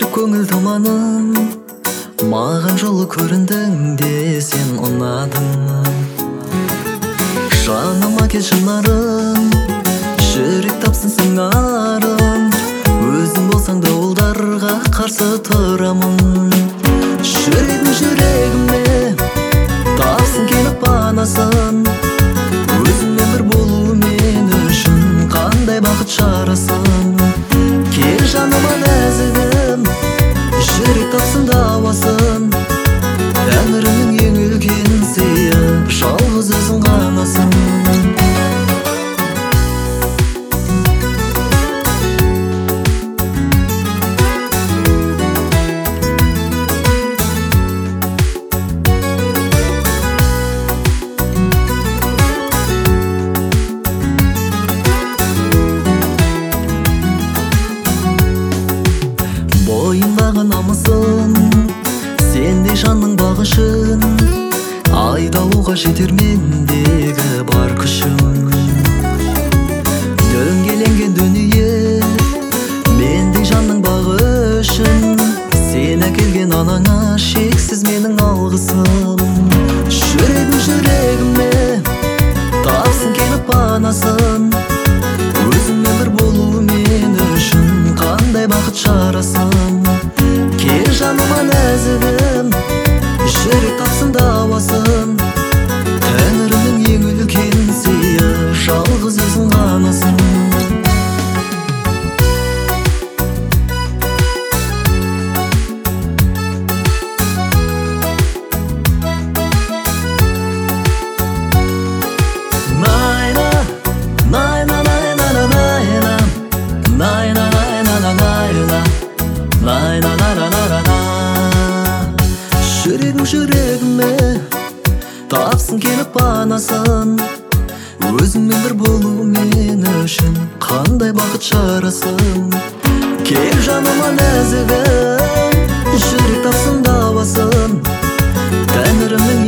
көңіл тұманым, маған жолы көріндің де сен ұнадың. Жаныма кел шынарым, жүрек тапсын сыңарым. Өзің болсаң да олдарға қарсы тұрамын. Жүрегім жүрегіме тапсын келіп панасын. Өзіңмен бір болу мен үшін қандай бақыт жарасын. Кел жаныма нәзігім, жүрек тапсын дауасын. Тәңірінің ең үлкен сыйы жалғыз өзің ғанасың. Бойымдағы намысын, сендей жанның бағышын, айдалуға жетер мендегі бар күшім. Дөңгеленген дүние мендей жанның бағышын, сен әкелген анаңа шексіз менің алғысым. Жүрегім жүрегіме тапсын келіп панасын. Өзіңмен бір болу мен үшін қандай бақыт жарасын. Кел жаныма нәзігім, жүрек тапсын дауасын. Тәңірінің ең үлкен сыйы жалғыз өзің ғанасың. Жүрегім жүрегіме тапсын келіп панасын. Өзіңмен бір болу мен үшін қандай бақыт жарасын. Кел жаныма нәзігім, жүрек тапсын дауасын. Тәңірімнің